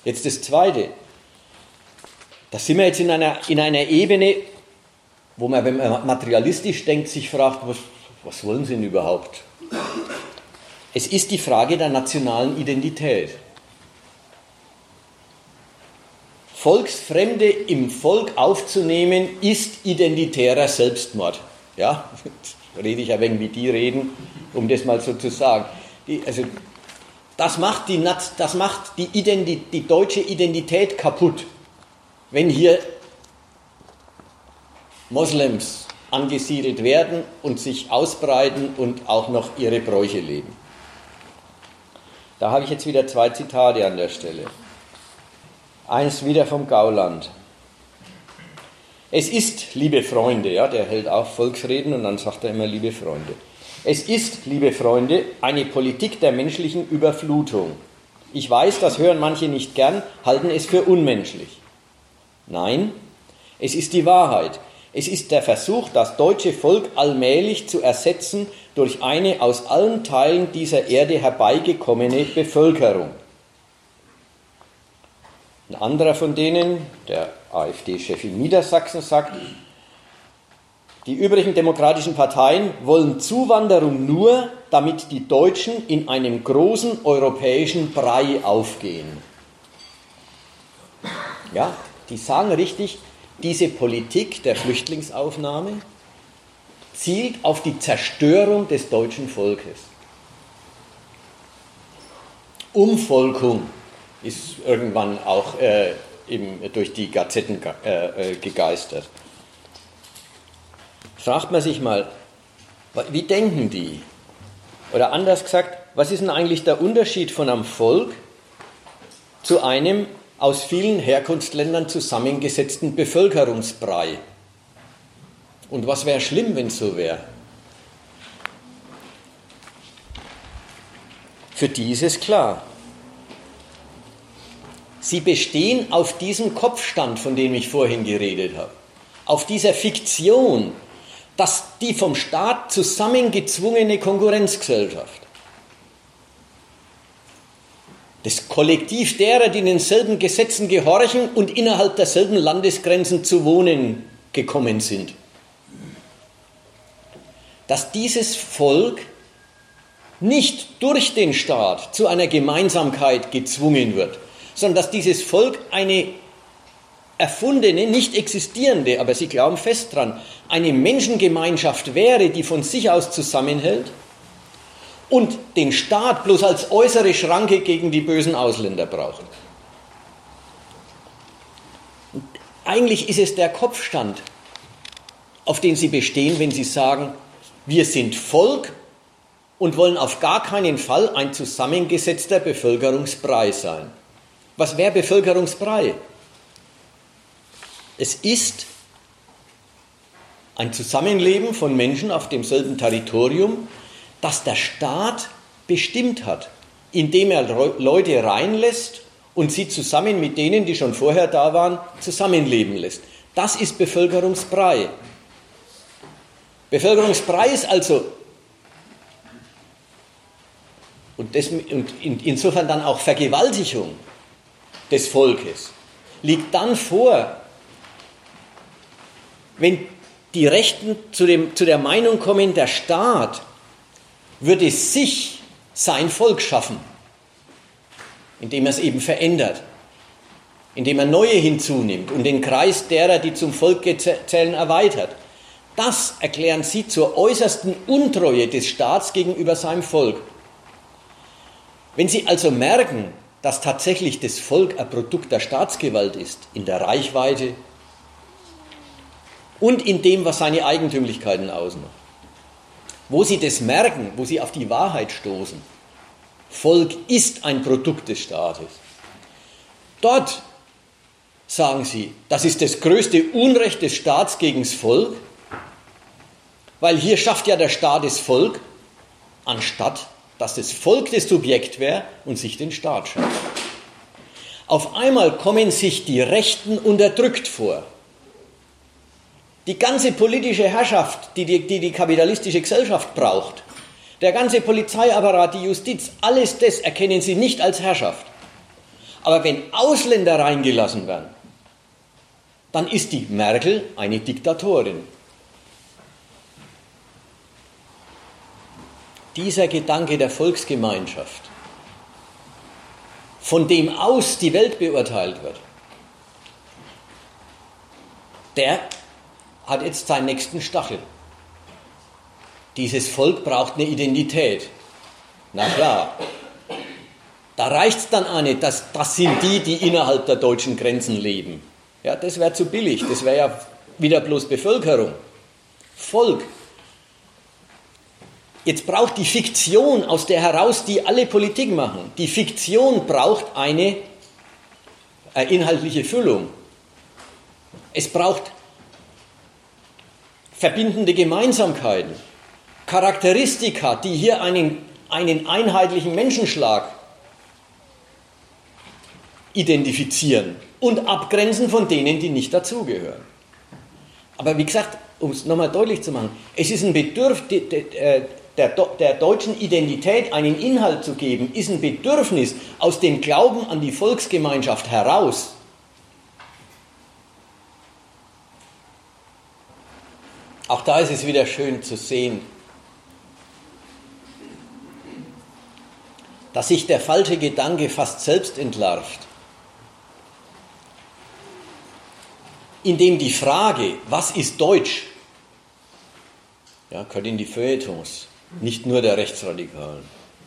Jetzt das Zweite. Da sind wir jetzt in einer Ebene, wo man, wenn man materialistisch denkt, sich fragt, was wollen Sie denn überhaupt? Es ist die Frage der nationalen Identität. Volksfremde im Volk aufzunehmen, ist identitärer Selbstmord. Ja, jetzt rede ich ein wenig wie die reden, um das mal so zu sagen. Das macht die deutsche Identität kaputt, wenn hier Moslems angesiedelt werden und sich ausbreiten und auch noch ihre Bräuche leben. Da habe ich jetzt wieder 2 Zitate an der Stelle. Eins wieder vom Gauland. Es ist, liebe Freunde, ja, der hält auch Volksreden und dann sagt er immer, liebe Freunde. Es ist, liebe Freunde, eine Politik der menschlichen Überflutung. Ich weiß, das hören manche nicht gern, halten es für unmenschlich. Nein, es ist die Wahrheit. Es ist der Versuch, das deutsche Volk allmählich zu ersetzen durch eine aus allen Teilen dieser Erde herbeigekommene Bevölkerung. Ein anderer von denen, der AfD-Chef in Niedersachsen, sagt, die übrigen demokratischen Parteien wollen Zuwanderung nur, damit die Deutschen in einem großen europäischen Brei aufgehen. Ja, die sagen richtig, diese Politik der Flüchtlingsaufnahme zielt auf die Zerstörung des deutschen Volkes. Umvolkung ist irgendwann auch durch die Gazetten gegeistert. Fragt man sich mal, wie denken die? Oder anders gesagt, was ist denn eigentlich der Unterschied von einem Volk zu einem aus vielen Herkunftsländern zusammengesetzten Bevölkerungsbrei? Und was wäre schlimm, wenn es so wäre? Für die ist es klar. Sie bestehen auf diesem Kopfstand, von dem ich vorhin geredet habe, auf dieser Fiktion, dass die vom Staat zusammengezwungene Konkurrenzgesellschaft, das Kollektiv derer, die denselben Gesetzen gehorchen und innerhalb derselben Landesgrenzen zu wohnen gekommen sind, dass dieses Volk nicht durch den Staat zu einer Gemeinsamkeit gezwungen wird, sondern dass dieses Volk eine erfundene, nicht existierende, aber sie glauben fest dran, eine Menschengemeinschaft wäre, die von sich aus zusammenhält und den Staat bloß als äußere Schranke gegen die bösen Ausländer braucht. Und eigentlich ist es der Kopfstand, auf den sie bestehen, wenn sie sagen, wir sind Volk und wollen auf gar keinen Fall ein zusammengesetzter Bevölkerungsbrei sein. Was wäre Bevölkerungsbrei? Es ist ein Zusammenleben von Menschen auf demselben Territorium, das der Staat bestimmt hat, indem er Leute reinlässt und sie zusammen mit denen, die schon vorher da waren, zusammenleben lässt. Das ist Bevölkerungsbrei. Bevölkerungsbrei ist also, und insofern dann auch Vergewaltigung des Volkes, liegt dann vor, wenn die Rechten zu der Meinung kommen, der Staat würde sich sein Volk schaffen, indem er es eben verändert, indem er neue hinzunimmt und den Kreis derer, die zum Volk zählen, erweitert. Das erklären sie zur äußersten Untreue des Staats gegenüber seinem Volk. Wenn Sie also merken, dass tatsächlich das Volk ein Produkt der Staatsgewalt ist, in der Reichweite und in dem, was seine Eigentümlichkeiten ausmacht, wo Sie das merken, wo Sie auf die Wahrheit stoßen, Volk ist ein Produkt des Staates, dort sagen Sie, das ist das größte Unrecht des Staats gegen das Volk, weil hier schafft ja der Staat das Volk, anstatt dass das Volk das Subjekt wäre und sich den Staat schafft. Auf einmal kommen sich die Rechten unterdrückt vor. Die ganze politische Herrschaft, die kapitalistische Gesellschaft braucht, der ganze Polizeiapparat, die Justiz, alles das erkennen sie nicht als Herrschaft. Aber wenn Ausländer reingelassen werden, dann ist die Merkel eine Diktatorin. Dieser Gedanke der Volksgemeinschaft, von dem aus die Welt beurteilt wird, der hat jetzt seinen nächsten Stachel. Dieses Volk braucht eine Identität. Na klar. Da reicht es dann auch nicht, das sind die, die innerhalb der deutschen Grenzen leben. Ja, das wäre zu billig, das wäre ja wieder bloß Bevölkerung. Volk. Jetzt braucht die Fiktion, aus der heraus die alle Politik machen, die Fiktion braucht eine inhaltliche Füllung. Es braucht verbindende Gemeinsamkeiten, Charakteristika, die hier einen einheitlichen Menschenschlag identifizieren und abgrenzen von denen, die nicht dazugehören. Aber wie gesagt, um es nochmal deutlich zu machen, es ist ein Bedürfnis, der deutschen Identität einen Inhalt zu geben, ist ein Bedürfnis aus dem Glauben an die Volksgemeinschaft heraus. Auch da ist es wieder schön zu sehen, dass sich der falsche Gedanke fast selbst entlarvt, indem die Frage, was ist Deutsch, ja, gehört in die Feuilletons, nicht nur der Rechtsradikalen,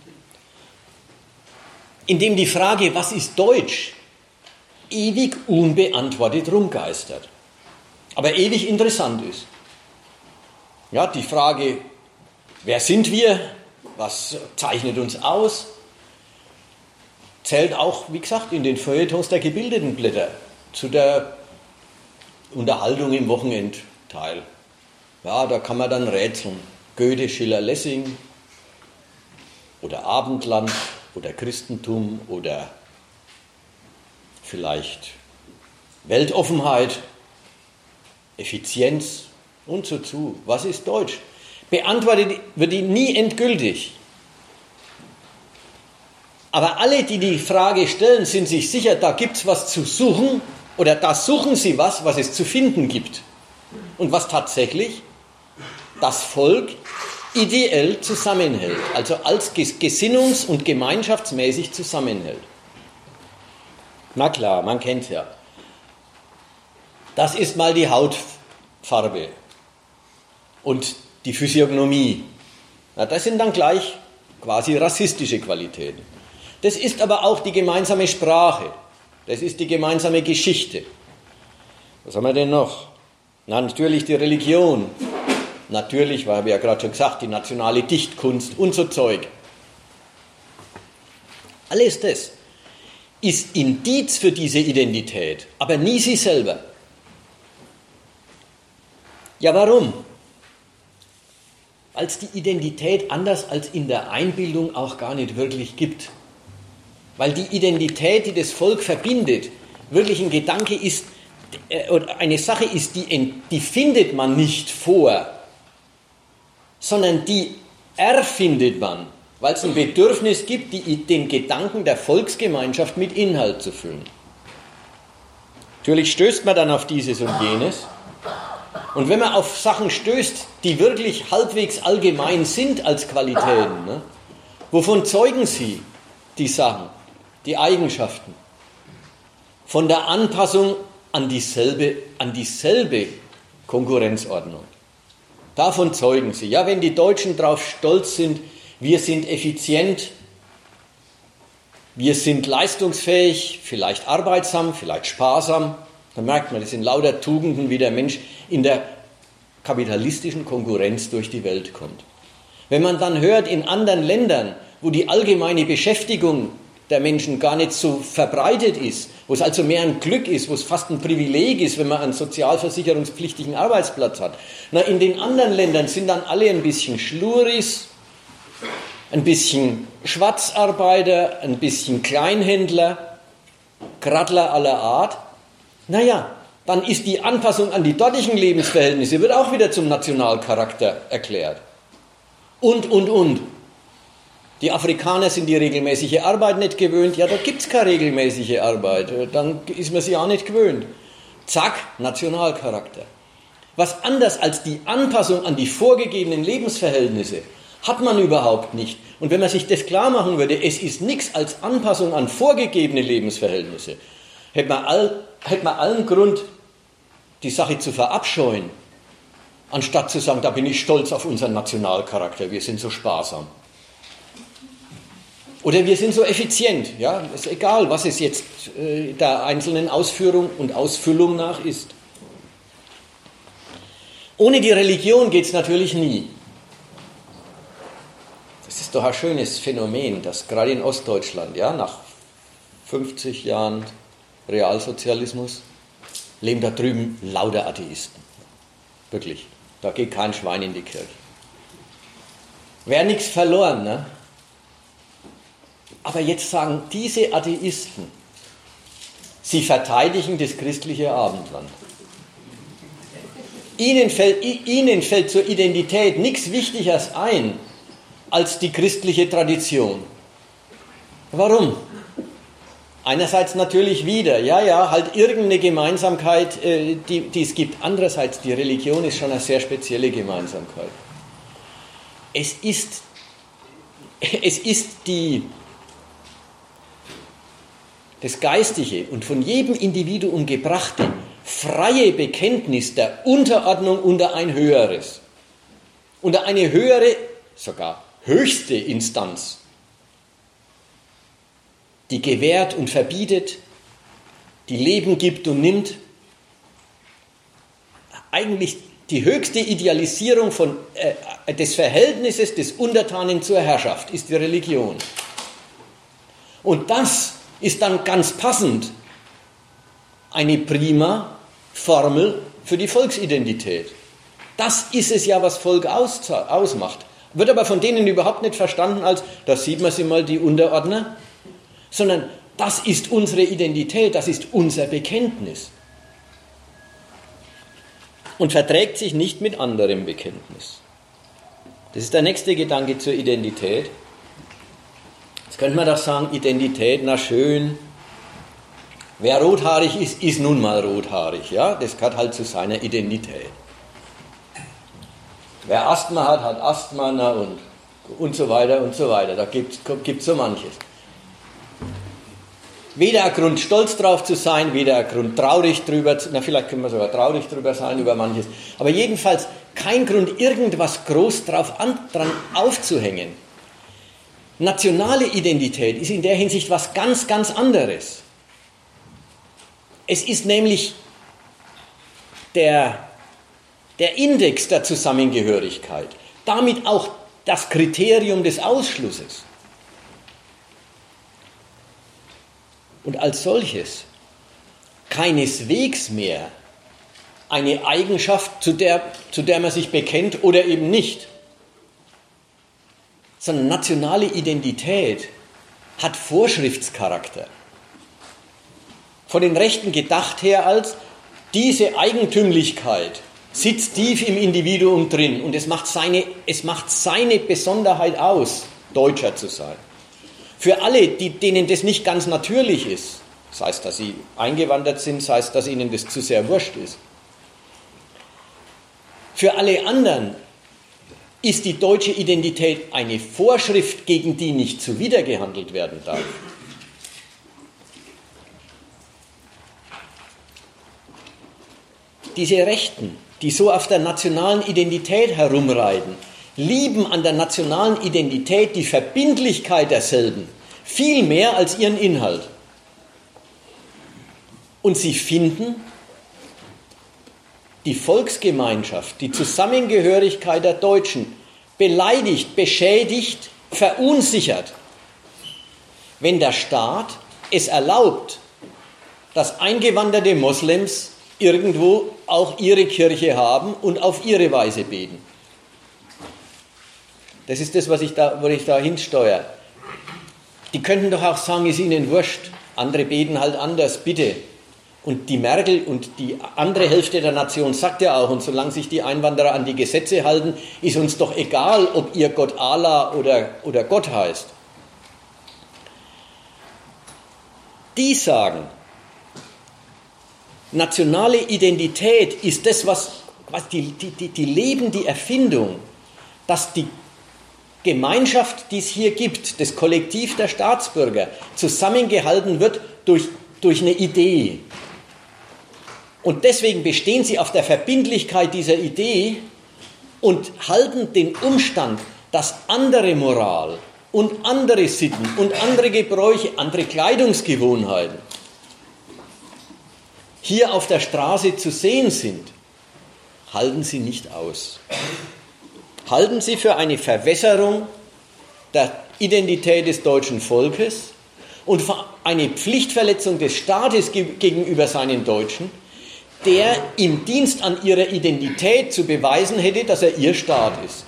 indem die Frage, was ist Deutsch, ewig unbeantwortet rumgeistert, aber ewig interessant ist. Ja, die Frage, wer sind wir, was zeichnet uns aus, zählt auch, wie gesagt, in den Feuilletons der gebildeten Blätter zu der Unterhaltung im Wochenendteil. Ja, da kann man dann rätseln. Goethe, Schiller, Lessing oder Abendland oder Christentum oder vielleicht Weltoffenheit, Effizienz und so zu. Was ist Deutsch? Beantwortet wird die nie endgültig. Aber alle, die die Frage stellen, sind sich sicher, da gibt es was zu suchen oder da suchen sie was es zu finden gibt. Und was tatsächlich das Volk ideell zusammenhält, also als gesinnungs- und gemeinschaftsmäßig zusammenhält. Na klar, man kennt es ja. Das ist mal die Hautfarbe und die Physiognomie. Na, das sind dann gleich quasi rassistische Qualitäten. Das ist aber auch die gemeinsame Sprache. Das ist die gemeinsame Geschichte. Was haben wir denn noch? Na, natürlich die Religion. Natürlich, weil habe ich ja gerade schon gesagt, die nationale Dichtkunst und so Zeug. Alles das ist Indiz für diese Identität, aber nie sie selber. Ja, warum? Weil es die Identität anders als in der Einbildung auch gar nicht wirklich gibt. Weil die Identität, die das Volk verbindet, wirklich ein Gedanke ist, oder eine Sache ist, die findet man nicht vor, sondern die erfindet man, weil es ein Bedürfnis gibt, den Gedanken der Volksgemeinschaft mit Inhalt zu füllen. Natürlich stößt man dann auf dieses und jenes. Und wenn man auf Sachen stößt, die wirklich halbwegs allgemein sind als Qualitäten, ne, wovon zeugen sie, die Sachen, die Eigenschaften? Von der Anpassung an dieselbe Konkurrenzordnung. Davon zeugen sie. Ja, wenn die Deutschen darauf stolz sind, wir sind effizient, wir sind leistungsfähig, vielleicht arbeitsam, vielleicht sparsam, dann merkt man, das sind lauter Tugenden, wie der Mensch in der kapitalistischen Konkurrenz durch die Welt kommt. Wenn man dann hört, in anderen Ländern, wo die allgemeine Beschäftigung der Menschen gar nicht so verbreitet ist, wo es also mehr ein Glück ist, wo es fast ein Privileg ist, wenn man einen sozialversicherungspflichtigen Arbeitsplatz hat. Na, in den anderen Ländern sind dann alle ein bisschen Schluris, ein bisschen Schwarzarbeiter, ein bisschen Kleinhändler, Grattler aller Art. Naja, dann ist die Anpassung an die dortigen Lebensverhältnisse, wird auch wieder zum Nationalcharakter erklärt. Und. Die Afrikaner sind die regelmäßige Arbeit nicht gewöhnt. Ja, da gibt es keine regelmäßige Arbeit. Dann ist man sie auch nicht gewöhnt. Zack, Nationalcharakter. Was anders als die Anpassung an die vorgegebenen Lebensverhältnisse hat man überhaupt nicht. Und wenn man sich das klar machen würde, es ist nichts als Anpassung an vorgegebene Lebensverhältnisse, hätte man allen Grund, die Sache zu verabscheuen, anstatt zu sagen, da bin ich stolz auf unseren Nationalcharakter, wir sind so sparsam. Oder wir sind so effizient, ja, ist egal, was es jetzt der einzelnen Ausführung und Ausfüllung nach ist. Ohne die Religion geht es natürlich nie. Das ist doch ein schönes Phänomen, dass gerade in Ostdeutschland, ja, nach 50 Jahren Realsozialismus, leben da drüben lauter Atheisten. Wirklich, da geht kein Schwein in die Kirche. Wäre nichts verloren, ne? Aber jetzt sagen diese Atheisten, sie verteidigen das christliche Abendland. Ihnen fällt zur Identität nichts Wichtigeres ein als die christliche Tradition. Warum? Einerseits natürlich wieder, ja, halt irgendeine Gemeinsamkeit, die es gibt. Andererseits, die Religion ist schon eine sehr spezielle Gemeinsamkeit. Es ist das geistige und von jedem Individuum gebrachte freie Bekenntnis der Unterordnung unter ein höheres, unter eine höhere, sogar höchste Instanz, die gewährt und verbietet, die Leben gibt und nimmt. Eigentlich die höchste Idealisierung des Verhältnisses des Untertanen zur Herrschaft ist die Religion. Und das ist dann ganz passend eine prima Formel für die Volksidentität. Das ist es ja, was Volk ausmacht. Wird aber von denen überhaupt nicht verstanden als, da sieht man sie mal, die Unterordner, sondern das ist unsere Identität, das ist unser Bekenntnis. Und verträgt sich nicht mit anderem Bekenntnis. Das ist der nächste Gedanke zur Identität. Jetzt könnte man doch sagen, Identität, na schön, wer rothaarig ist, ist nun mal rothaarig. Ja? Das gehört halt zu seiner Identität. Wer Asthma hat, hat Asthma, na und so weiter und so weiter. Da gibt es so manches. Weder ein Grund, stolz drauf zu sein, weder ein Grund, traurig drüber, vielleicht können wir sogar traurig drüber sein, über manches, aber jedenfalls kein Grund, irgendwas groß dran aufzuhängen. Nationale Identität ist in der Hinsicht was ganz, ganz anderes. Es ist nämlich der Index der Zusammengehörigkeit, damit auch das Kriterium des Ausschlusses. Und als solches keineswegs mehr eine Eigenschaft, zu der man sich bekennt oder eben nicht, sondern nationale Identität hat Vorschriftscharakter. Von den Rechten gedacht her als, diese Eigentümlichkeit sitzt tief im Individuum drin und es macht seine Besonderheit aus, Deutscher zu sein. Für alle, denen das nicht ganz natürlich ist, sei es, dass sie eingewandert sind, sei es, dass ihnen das zu sehr wurscht ist. Für alle anderen ist die deutsche Identität eine Vorschrift, gegen die nicht zuwidergehandelt werden darf. Diese Rechten, die so auf der nationalen Identität herumreiten, lieben an der nationalen Identität die Verbindlichkeit derselben viel mehr als ihren Inhalt. Und sie finden die Volksgemeinschaft, die Zusammengehörigkeit der Deutschen beleidigt, beschädigt, verunsichert, wenn der Staat es erlaubt, dass eingewanderte Moslems irgendwo auch ihre Kirche haben und auf ihre Weise beten. Das ist das, wo ich da hinsteuere. Die könnten doch auch sagen, ist ihnen wurscht. Andere beten halt anders, bitte. Und die Merkel und die andere Hälfte der Nation sagt ja auch, und solange sich die Einwanderer an die Gesetze halten, ist uns doch egal, ob ihr Gott Allah oder Gott heißt. Die sagen, nationale Identität ist das, was die leben die Erfindung, dass die Gemeinschaft, die es hier gibt, das Kollektiv der Staatsbürger, zusammengehalten wird durch eine Idee. Und deswegen bestehen sie auf der Verbindlichkeit dieser Idee und halten den Umstand, dass andere Moral und andere Sitten und andere Gebräuche, andere Kleidungsgewohnheiten hier auf der Straße zu sehen sind, halten sie nicht aus. Halten sie für eine Verwässerung der Identität des deutschen Volkes und für eine Pflichtverletzung des Staates gegenüber seinen Deutschen, der im Dienst an ihrer Identität zu beweisen hätte, dass er ihr Staat ist.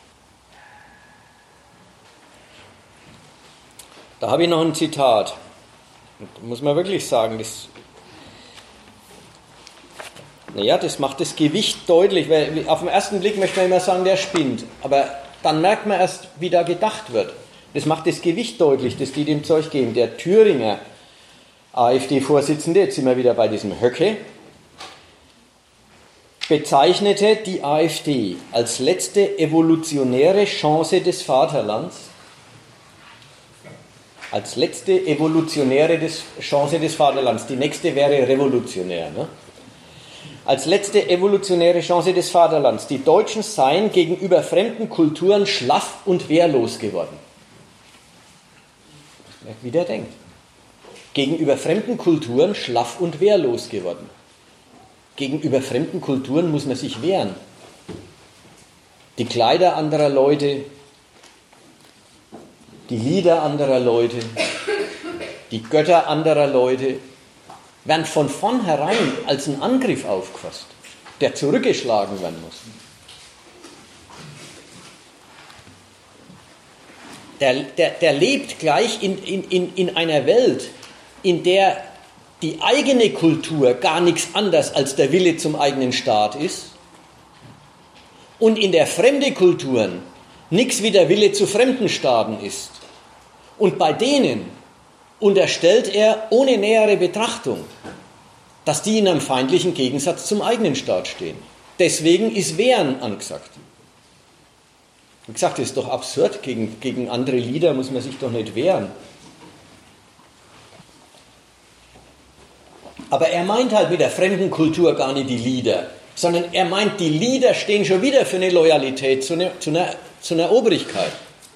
Da habe ich noch ein Zitat. Da muss man wirklich sagen, das macht das Gewicht deutlich, weil auf den ersten Blick möchte man immer sagen, der spinnt. Aber dann merkt man erst, wie da gedacht wird. Das macht das Gewicht deutlich, das die dem Zeug geben. Der Thüringer AfD-Vorsitzende, jetzt sind wir wieder bei diesem Höcke, bezeichnete die AfD als letzte evolutionäre Chance des Vaterlands. Als letzte evolutionäre Chance des Vaterlands. Die nächste wäre revolutionär. Ne? Als letzte evolutionäre Chance des Vaterlands. Die Deutschen seien gegenüber fremden Kulturen schlaff und wehrlos geworden. Wie der denkt. Gegenüber fremden Kulturen schlaff und wehrlos geworden. Gegenüber fremden Kulturen muss man sich wehren. Die Kleider anderer Leute, die Lieder anderer Leute, die Götter anderer Leute werden von vornherein als ein Angriff aufgefasst, der zurückgeschlagen werden muss. Der lebt gleich in einer Welt, in der die eigene Kultur gar nichts anderes als der Wille zum eigenen Staat ist und in der fremde Kulturen nichts wie der Wille zu fremden Staaten ist. Und bei denen unterstellt er ohne nähere Betrachtung, dass die in einem feindlichen Gegensatz zum eigenen Staat stehen. Deswegen ist Wehren angesagt. Wie gesagt, das ist doch absurd, gegen andere Lieder muss man sich doch nicht wehren. Aber er meint halt mit der fremden Kultur gar nicht die Lieder, sondern er meint, die Lieder stehen schon wieder für eine Loyalität zu einer Obrigkeit.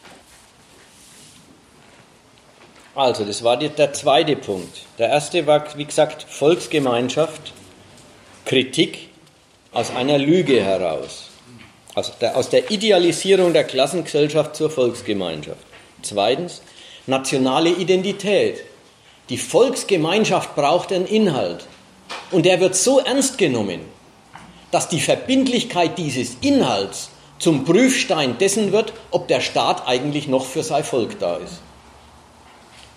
Also, das war der zweite Punkt. Der erste war, wie gesagt, Volksgemeinschaft, Kritik aus einer Lüge heraus. Aus der Idealisierung der Klassengesellschaft zur Volksgemeinschaft. Zweitens, nationale Identität. Die Volksgemeinschaft braucht einen Inhalt. Und der wird so ernst genommen, dass die Verbindlichkeit dieses Inhalts zum Prüfstein dessen wird, ob der Staat eigentlich noch für sein Volk da ist.